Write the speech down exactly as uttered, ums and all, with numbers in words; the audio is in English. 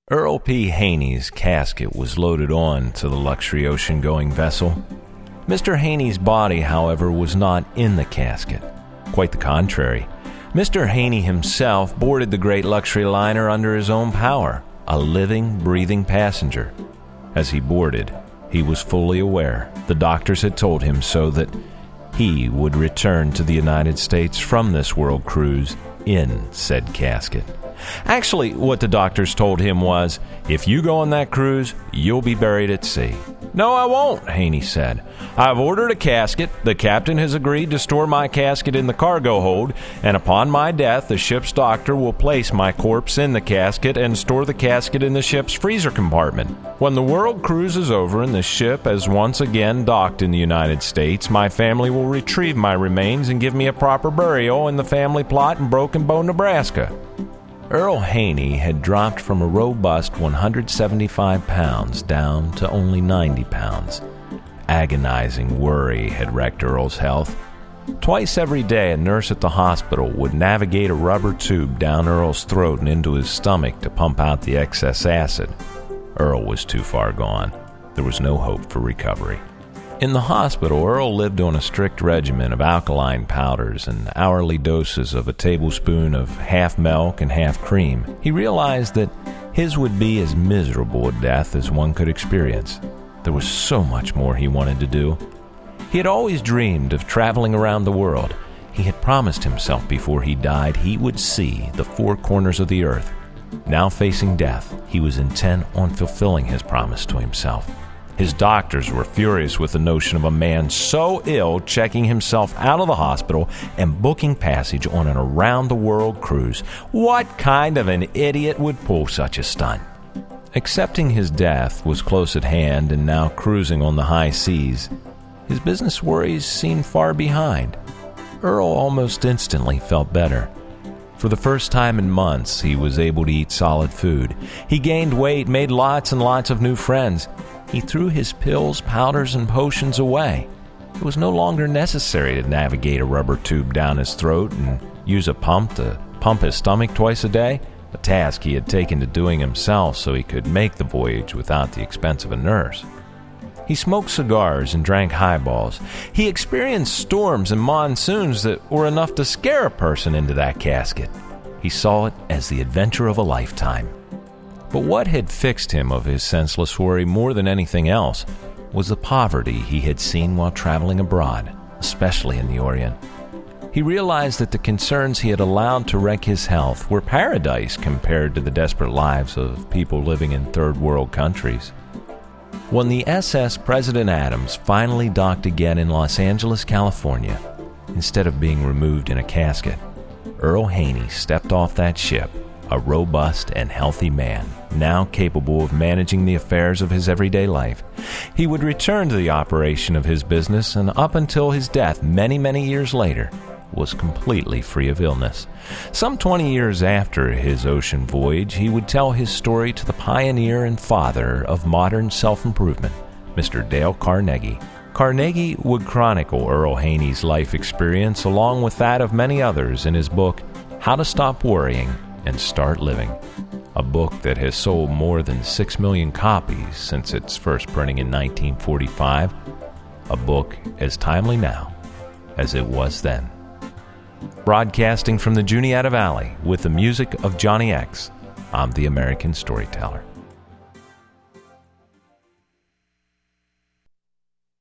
Earl P. Haney's casket was loaded on to the luxury ocean-going vessel. Mister Haney's body, however, was not in the casket. Quite the contrary. Mister Haney himself boarded the great luxury liner under his own power, a living, breathing passenger. As he boarded, he was fully aware, the doctors had told him so, that he would return to the United States from this world cruise in said casket. Actually, what the doctors told him was, if you go on that cruise, you'll be buried at sea. No, I won't, Haney said. I've ordered a casket. The captain has agreed to store my casket in the cargo hold, and upon my death, the ship's doctor will place my corpse in the casket and store the casket in the ship's freezer compartment. When the world cruise is over and the ship has once again docked in the United States, my family will retrieve my remains and give me a proper burial in the family plot in Broken Bow, Nebraska. Earl Haney had dropped from a robust one hundred seventy-five pounds down to only ninety pounds. Agonizing worry had wrecked Earl's health. Twice every day, a nurse at the hospital would navigate a rubber tube down Earl's throat and into his stomach to pump out the excess acid. Earl was too far gone. There was no hope for recovery. In the hospital, Earl lived on a strict regimen of alkaline powders and hourly doses of a tablespoon of half milk and half cream. He realized that his would be as miserable a death as one could experience. There was so much more he wanted to do. He had always dreamed of traveling around the world. He had promised himself before he died he would see the four corners of the earth. Now facing death, he was intent on fulfilling his promise to himself. His doctors were furious with the notion of a man so ill checking himself out of the hospital and booking passage on an around-the-world cruise. What kind of an idiot would pull such a stunt? Accepting his death was close at hand and now cruising on the high seas, his business worries seemed far behind. Earl almost instantly felt better. For the first time in months, he was able to eat solid food. He gained weight, made lots and lots of new friends. He threw his pills, powders, and potions away. It was no longer necessary to navigate a rubber tube down his throat and use a pump to pump his stomach twice a day, a task he had taken to doing himself so he could make the voyage without the expense of a nurse. He smoked cigars and drank highballs. He experienced storms and monsoons that were enough to scare a person into that casket. He saw it as the adventure of a lifetime. But what had fixed him of his senseless worry more than anything else was the poverty he had seen while traveling abroad, especially in the Orient. He realized that the concerns he had allowed to wreck his health were paradise compared to the desperate lives of people living in third world countries. When the S S President Adams finally docked again in Los Angeles, California, instead of being removed in a casket, Earl Haney stepped off that ship, a robust and healthy man, now capable of managing the affairs of his everyday life. He would return to the operation of his business, and up until his death many, many years later, was completely free of illness. Some twenty years after his ocean voyage, he would tell his story to the pioneer and father of modern self-improvement, Mister Dale Carnegie. Carnegie would chronicle Earl Haney's life experience along with that of many others in his book, How to Stop Worrying and Start Living, a book that has sold more than six million copies since its first printing in nineteen forty-five, a book as timely now as it was then. Broadcasting from the Juniata Valley with the music of Johnny X, I'm the American Storyteller.